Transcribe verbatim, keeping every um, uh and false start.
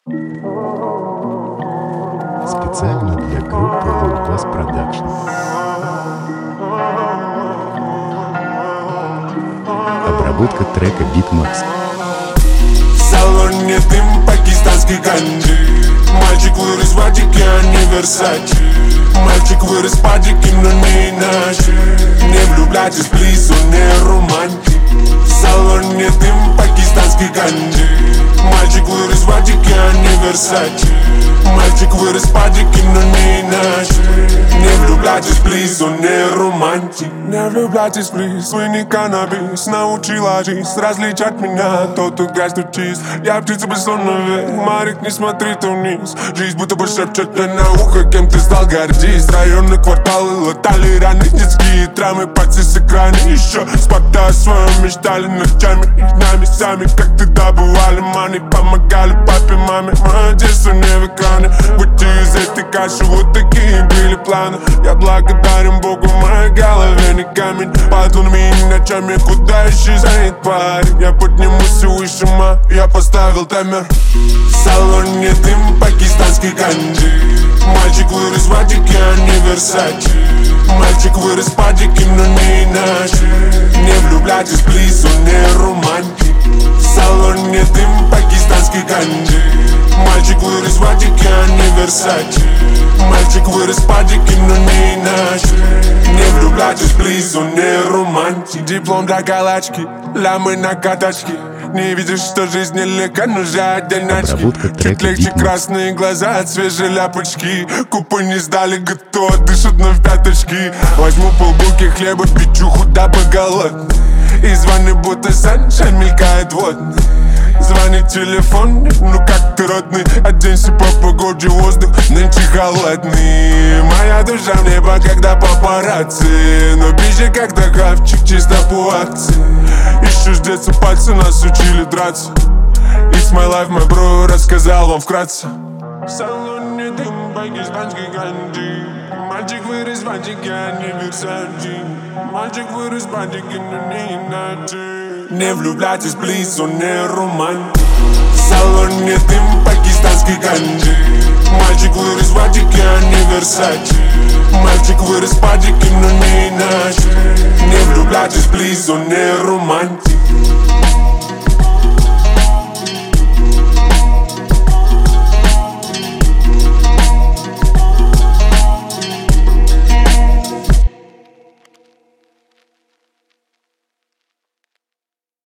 Специально для группы World Class Production. Обработка трека Beatmax. В салоне дым пакистанский ганджи. Мальчик вырос в Адике, а не Версачи. Мальчик вырос в Падике, но не иначе. Не влюбляйтесь, плиз, он не романтик. В салоне дым пакистанский ганджи. Мальчик вырос в Адике, а не Версачи. Мальчик вырос в Падике, но не иначе. Не влюбляйтесь, плиз, он не романтик. Не влюбляйтесь, плиз, вы не каннабис. Научила жизнь различать меня, тот, кто грязь, тут чист. Я птица бессонная вверх, Марик, не смотри ты вниз. Жизнь будто бы шепчет мне на ухо, кем ты стал, гордись. Районные кварталы латали раны, детские травмы, пальцы с экрана. Еще спота о своем мечтали ночами и днями сами. Как тогда бывали, мани, помогали папе, маме. Мое детство не в экране, выйти из этой каши, вот такие были планы. Я благодарен Богу, в моей голове не камень. Под лунами и ночами, куда исчезает парень. Я поднимусь все выше, ма, я поставил таймер. В салоне дым пакистанский ганджи. Мальчик вырос в Адике, а не Версачи. Мальчик вырос в Падике, но не иначе. Не влюбляйтесь, плиз, он не романтик. В салоне дым пакистанский ганджи. Мальчик вырос в Адике, а не Версачи. Мальчик вырос в Падике, но не иначе. Не влюбляйтесь, плиз, он не романтик. Диплом для галочки, лямы на каточке. Не видишь, что жизнь нелегка, нужна отдельно очки. Чуть легче красные глаза от свежей ляпочки. Купы не сдали, готово, дышат на пяточки. Возьму полбулки хлеба, печуху, дабы голодный. И звоны будто саншайн мелькает вот. Звонит телефон, ну как ты, родный? Оденься по погоде, воздух нынче холодный. Моя душа в небо, когда папарацци. Но ближе, когда хавчик, чисто по акции. Еще с детства пальцы нас учили драться. It's my life, мой бро, рассказал вам вкратце. В салоне дым пакистанский ганджи. Мальчик вырос в Адике, а не Версачи. Мальчик вырос в Адике, но не иначе. Не влюбляйтесь, плиз, он не романтик. В салоне дым пакистанский ганджи. Мальчик вырос в Адике, а не Версачи. Мальчик вырос в Падике, но не иначе. Не влюбляйтесь, плиз, он не романтик.